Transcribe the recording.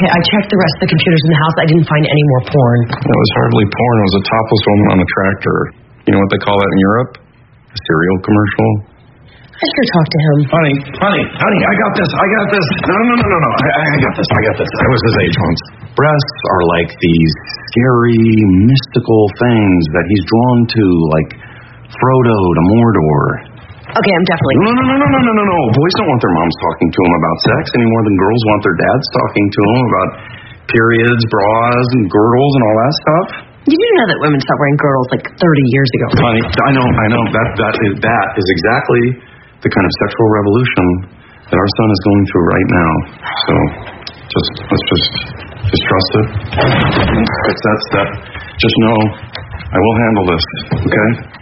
Okay, I checked the rest of the computers in the house. I didn't find any more porn. That was hardly porn. It was a topless woman on a tractor. You know what they call that in Europe? A cereal commercial. I sure talked to him. Honey, I got this. No. I got this. I was his age once. Breasts are like these scary, mystical things that he's drawn to, like Frodo to Mordor. Okay, I'm definitely... No. Boys don't want their moms talking to them about sex any more than girls want their dads talking to them about periods, bras, and girdles and all that stuff. You do know that women stopped wearing girdles like 30 years ago. Honey, I know. That is exactly the kind of sexual revolution that our son is going through right now. So, let's just trust it. It's that step. Just know I will handle this, okay?